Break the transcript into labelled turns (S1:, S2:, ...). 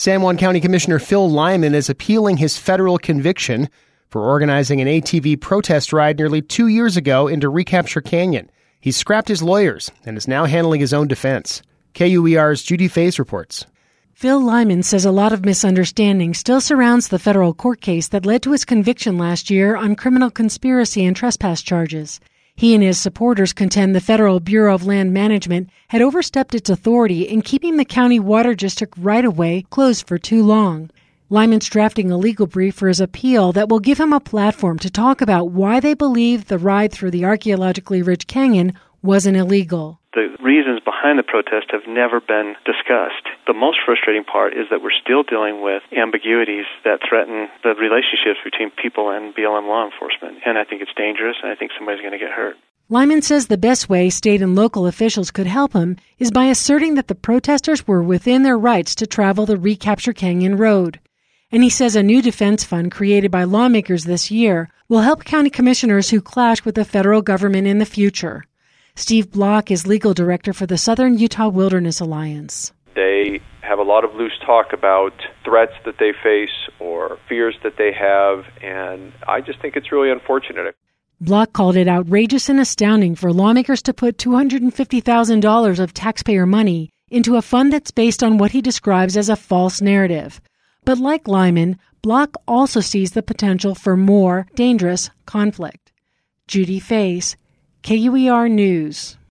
S1: San Juan County Commissioner Phil Lyman is appealing his federal conviction for organizing an ATV protest ride nearly 2 years ago into Recapture Canyon. He's scrapped his lawyers and is now handling his own defense. KUER's Judy Faze reports.
S2: Phil Lyman says a lot of misunderstanding still surrounds the federal court case that led to his conviction last year on criminal conspiracy and trespass charges. He and his supporters contend the Federal Bureau of Land Management had overstepped its authority in keeping the county water district right-of-way closed for too long. Lyman's drafting a legal brief for his appeal that will give him a platform to talk about why they believe the ride through the archaeologically rich canyon wasn't illegal.
S3: The reasons behind the protest have never been discussed. The most frustrating part is that we're still dealing with ambiguities that threaten the relationships between people and BLM law enforcement. And I think it's dangerous, and I think somebody's going to get hurt.
S2: Lyman says the best way state and local officials could help him is by asserting that the protesters were within their rights to travel the Recapture Canyon Road. And he says a new defense fund created by lawmakers this year will help county commissioners who clash with the federal government in the future. Steve Block is legal director for the Southern Utah Wilderness Alliance.
S4: They have a lot of loose talk about threats that they face or fears that they have, and I just think it's really unfortunate.
S2: Block called it outrageous and astounding for lawmakers to put $250,000 of taxpayer money into a fund that's based on what he describes as a false narrative. But like Lyman, Block also sees the potential for more dangerous conflict. Judy Faze, KUER News.